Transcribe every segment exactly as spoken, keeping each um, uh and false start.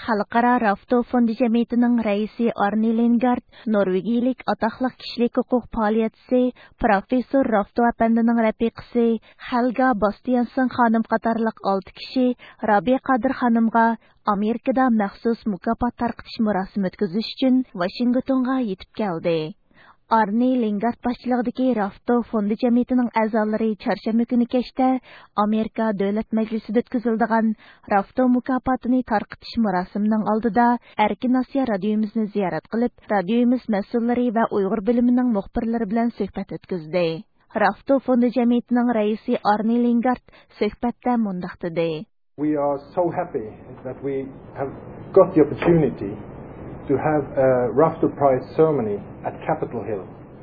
Xalqaro Rafto fondi jamiyatining raisi Arne Lingard, Norvegiyalik ataqlıq kishilik huquq faoliyatchisi professor Rafto apandining rafiqasi Helga Bastiansen xonim qatorliq olti kishi Rabia Qadir xonimga Amerikada maxsus mukofot tarqitish murosimi o'tkazish uchun Washingtonga yetib keldi. Arne Lingard başçılığındaki Rafto fondi jamiyatining a'zolari çarşamba kuni kechda Amerika Davlat Majlisida o'tkaziladigan Rafto mukofotini tarqitish murosimining oldida Erkin Osiyo radiomizni ziyorat qilib, radiomiz mas'ullari va Uyg'ur bilimining muxbirlari bilan suhbat o'tkazdi. Rafto fondi jamiyatining raisi Arne Lingard suhbatda mundaq dedi. We are so happy that we have got the opportunity to have a Rafto Prize ceremony at Capitol Hill.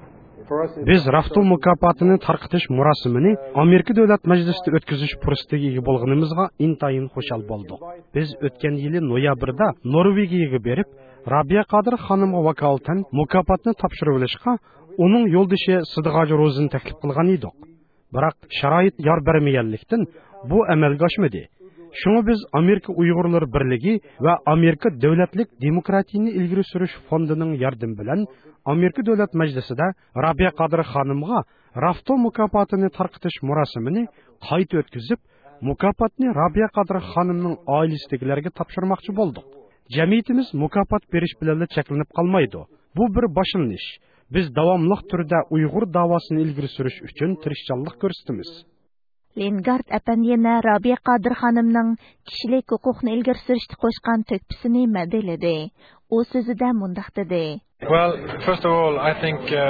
Biz Rafto mukofotini tarqitish murosimini Amerika Davlat Majlisida o'tkazish fursatiga ega bo'lganimizga intayin xushal bo'ldik. Biz o'tgan yili noyabrda Norvegiyaga berib, Rabia Qadir xonimga vakolatan mukofotni topshirib olishga uning yo'ldoshi Sidiqoji Ro'zini taklif qilgan edik. Biroq sharoit yor bermaganlikdan bu amalga oshmadi. Şunu biz Amerika Uyg'urlar Birligi va Amerika Davlatlik Demokratiyani ilgari surish fondining yardım bilan Amerika Davlat Majlisida Rabia Qadir xonimga Rafto mukofotini tarqitish murosimini qayta o'tkazib, mukofotni Rabia Qadir xonimning oilasidagilarga topshirmoqchi bo'ldik. Jamiyatimiz mukofot berish bilan cheklanib qolmaydi. Bu bir boshlanish. Biz davomli turda Uyg'ur davosini ilgari surish uchun tirishchanlik ko'rsatamiz. Lingard әпәндiyena Rabia Qadir xonimning kishilik huquqni ilgari surishga qo'shgan to'kpisini madaladi. U so'zida mundaq dedi. Well, first of all, I think uh,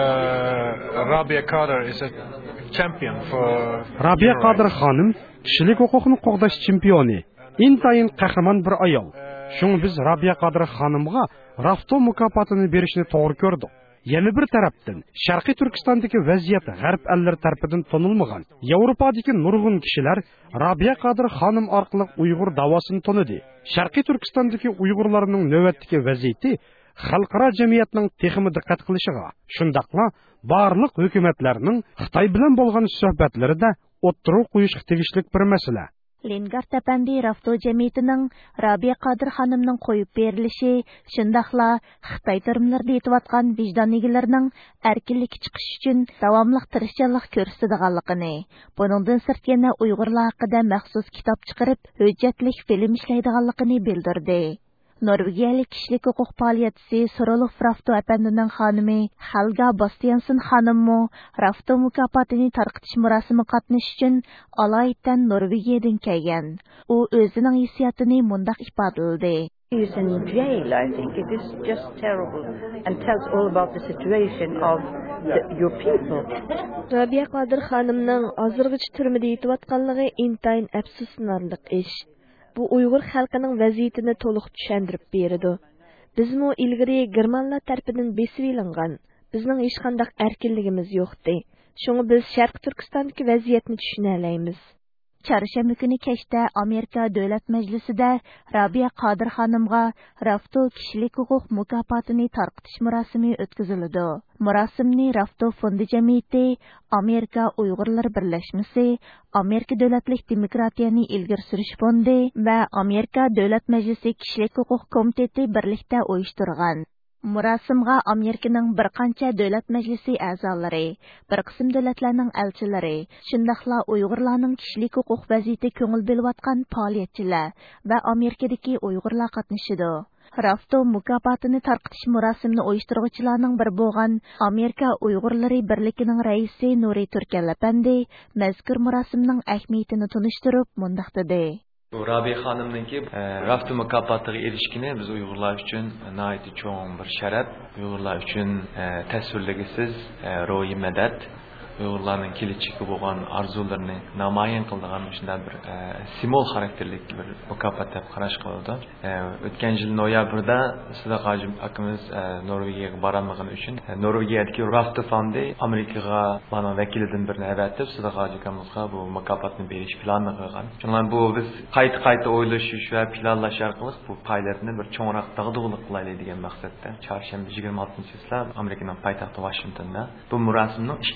Rabia Qadir is a champion for Rabia Qadir xonim kishilik huquqni qo'g'dash chempioni. Intayin qahramon bir ayol. Shunga biz Rabia Qadir xonimga Rafto mukofotini berishni to'g'ri ko'rdik. Yana bir tarafdan Sharqiy Turkistondagi vaziyat g'arb allari tarafidan tonilmagan. Yevropadagi nurg'un kishilar Rabia Qadir xonim orqali Uyg'ur davosini tonidi. Sharqiy Turkistondagi Uyg'urlarning navbatdagi vaziyati xalqaro jamiyatning texmi diqqat qilishiga, shundaqla barliq hukumatlarning Xitoy bilan bo'lgan suhbatlarida o'ttiruq qo'yishga tegishli bir masala. Lingard әпәнди Rafto jamiyatining Rabia Qadir xonimning qo'yib berilishi, shundaqla Xitoy termlarida aytayotgan vijdon egalarining erkinlik chiqish uchun davomli tirishchilik ko'rsatadiganligini, buningdan sirt yana Uyg'urlar haqida maxsus kitob chiqarib, hujjatli film ishlaydiganligini bildirdi. Norvegiyalik kishilik huquq faoliyatchisi Sorolov Rafto әпәндинең xonimi Helga Bastiansen xonimmo Rafto mukofotini tarqitish murosimi qatnashish uchun alaydan Norvegiyadan kelgan. U o'zining hissiyotini mundaq ifodaladi. He is in jail, I think. It is just terrible and tells all about the situation of the, your people. Rabia Qadir xonimning hozirgacha turmada yetayotganligi intayin afsuslanarli ish. Bu Uyg'ur xalqining vaziyatini to'liq tushuntirib beradi. Bizmo ilgari Germanlar tarafidan besib ilingan. Bizning hech qanday erkinligimiz yo'qdi. Shunga biz Sharq Turkistondagi vaziyatni tushuna olamiz. Çarşamba kuni kechda Amerika Davlat Majlisida Rabia Qadir xonimga Rafto kishilik huquq mukofotini tarqitish murosimi o'tkaziladi. Murosimni Rafto fondi jamiyati, Amerika Uyg'urlar birlashmasi, Amerika Davlatlik Demokratiyani ilgari surish fondi va Amerika Davlat Majlisi kishilik huquq komiteti birlikda uyushtirgan. Murosimga Amerikaning bir qancha davlat majlisi a'zolari, bir qism davlatlarning elchilari, shundaqla Uyg'urlarning kishilik huquq vaziyati ko'ngil bo'layotgan faoliyatchilar va Amerikadagi Uyg'urlar qatnashidi. Rafto mukofotini tarqitish murosimini uyushtiruvchilarning biri bo'lgan Amerika Uyg'urlari birligining raisi Nuri Turkal apandi mazkur murosimning ahamiyatini tunishtirib mundaq dedi. Rabia xonimninki Rafto mukofotiga erishgani biz Uyg'urlar uchun nihoyatda cho'ng bir sharaf. Uyg'urlar uchun tasvirligisiz ro'yi madad, Uyg'urlarning kelajagi bo'lgan orzularini namoyon qiladigan shunday bir simbol xarakterli bir mukofot deb qarash qildi. O'tgan yil noyabrda Sidiqoji akamiz Norvegiyaga borganligi uchun Norvegiyadagi Rafto fondi Amerikaga mana vakilidan birini avatib Sidiqoji akamizga bu mukofotni berish planini qilgan. Shundan bu biz qayta-qayta o'ylashish va planlash orqali bu paylarni bir cho'ngroq taqdirlik qilaylik degan maqsadda chorshanba yigirma oltinchi yilda Amerikaning poytaxti Washingtonda bu murosimning ikkinchi qismi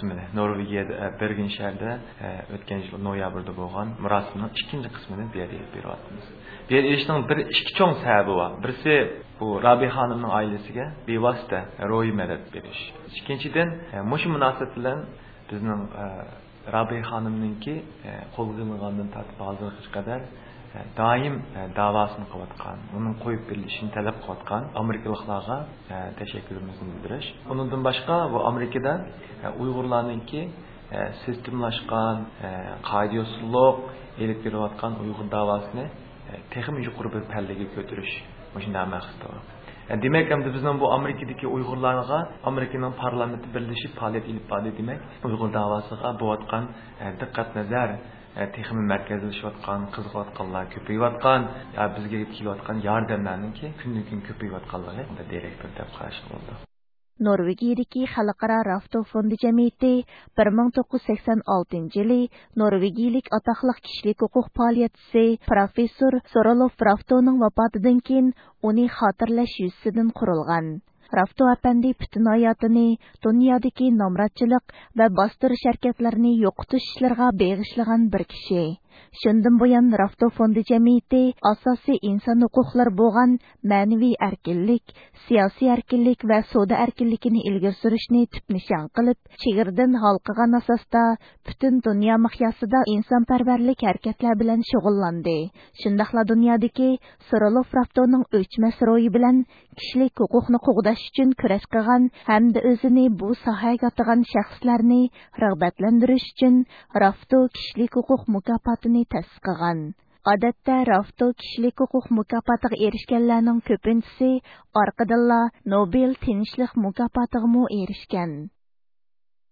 qismini Norvegiyada Bergen shahrida o'tgan yil noyabrda bo'lgan marosimning ikkinchi qismini bu yerga beryapmiz. Bu yer ishning bir ikki cho'ng sababi bor. Birisi bu Rabi xonimning oilasiga bevosita ro'yi madad berish. Ikkinchidan mush munosabat bilan bizning Rabi xonimninki qo'lg'ilgandan tortib hozirgacha qadar doim davosini qilayotgan, uning qo'yib berilishini talab qilayotgan Amerikaliklarga tashakkurimizni bildirish. Undan boshqa bu Amerikada Uyg'urlarningki sistemlashgan, qoidiyosizlik elib kelayotgan Uyg'ur davosini texnik yuqori bir pallaga ko'tarish shunday maqsad. Demak, ham bizning bu Amerikadagi Uyg'urlarga Amerikaning parlamenti birlashib faoliyat olib bordi demak, Uyg'ur davosiga bo'layotgan diqqat nazar texnik markazlashayotgan, qiziqayotganlar ko'payayotgan, ya bizga kelayotgan yordamlarningki kundan-kun ko'payayotganligi derak bir deb qarash bo'ldi. Norvegiyadagi xalqaro Rafto fondi jamiyati bir ming to'qqiz yuz sakson oltinchi yili Norvegiyalik atoqli kishilik huquq faoliyatchisi professor Sorolov Raftoning vafotidan keyin uni xotirlash yuzasidan qurilgan. Rafto apandi butun hayotini dunyodagi nomrodchilik va bostirish harakatlarini yo'qotish ishlariga beg'ishlagan bir kishi. Shundan buyon Rafto fondi jamiyati asosiy inson huquqlari bo'lgan ma'naviy erkinlik, siyosiy erkinlik va savdo erkinligini ilgari surishni tip nishon qilib, chegirdan halqagan asosda butun dunyo miqyosida insonparvarlik harakatlar bilan shug'ullandi. Shundaqla dunyodagi Sorolov Raftoning o'chmas ro'yi bilan kishilik huquqni qo'g'dash uchun kurash qilgan hamda o'zini bu sohaga atagan shaxslarni rag'batlantirish uchun Rafto kishilik huquq mukofotini ta'sis qilgan. Odatda Rafto kishilik huquq mukofotiga erishganlarning ko'pinchisi orqadilla Nobel tinchlik mukofotiga erishgan.